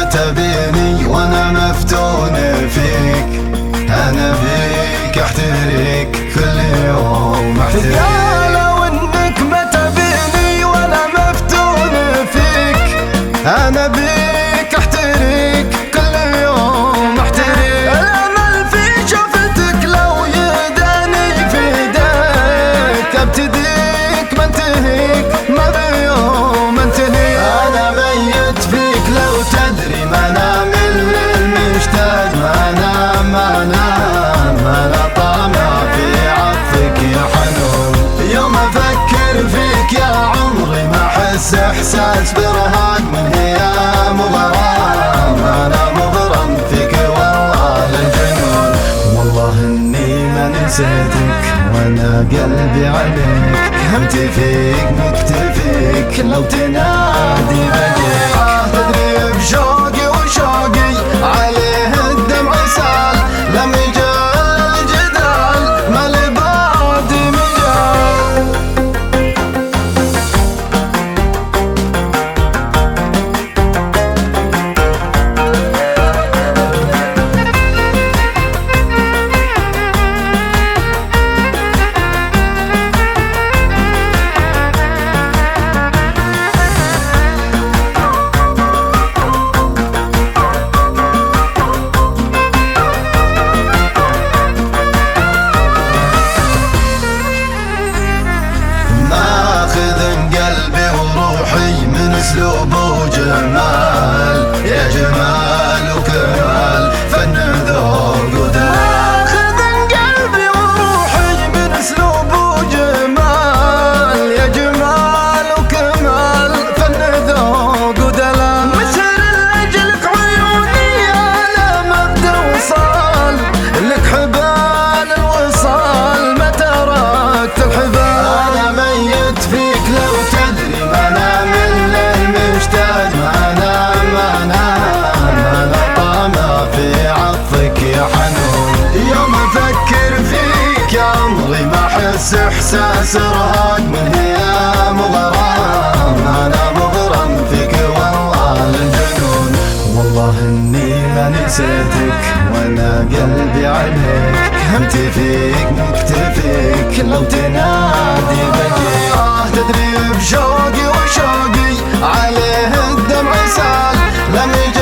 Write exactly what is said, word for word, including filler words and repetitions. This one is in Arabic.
تبيني وانا مفتون فيك، انا بيك احتريك كل يوم احتريك. يا لو انك ما تبيني وانا مفتون فيك، انا بيك احتريك كل يوم احتريك. الامل في شفتك لو يداني في ايديك، ابتديك ما انتهيك ما بيوم انتهيك. انا ميت فيك لو تدري، ما انام الا المشتاق، ما انام ما انام انا طامع في عطفك يا حنون. يوم افكر فيك يا عمري ما احس احساس برهاق من هيام وغرام، انا مغرم فيك والله للجنون. والله اني ما نسيتك وانا قلبي عليك، همتي فيك مكتفيك لو تنادي بجيك. تدري بشوقي وشوقي عليه الدمع سال، لم يجال الجدال ما لبعدي مجال. اسلوب وجمال يا جمال وكمال، فن ذوق ودلال. خذ قلبي وروحي من اسلوب وجمال، يا جمال وكمال، فن ذوق ودلال. مسر لاجلك عيوني على مبدا وصال، لك حبال الوصال ما تركت الحبال. انا ميت فيك لو تدري، ما انام الا المشتاق، ما انام ما انام انا طامع في عطفك يا حنون. يوم افكر فيك يا عمري ما احس احساس ارهاق من هيام وغرام، انا مغرم فيك والله للجنون. والله اني ما نسيتك وانا قلبي عليك، همتي فيك مكتفيك لو تنادي بجيك. تدري بشوقي وشوقي عليه الدمع سال، لم يجي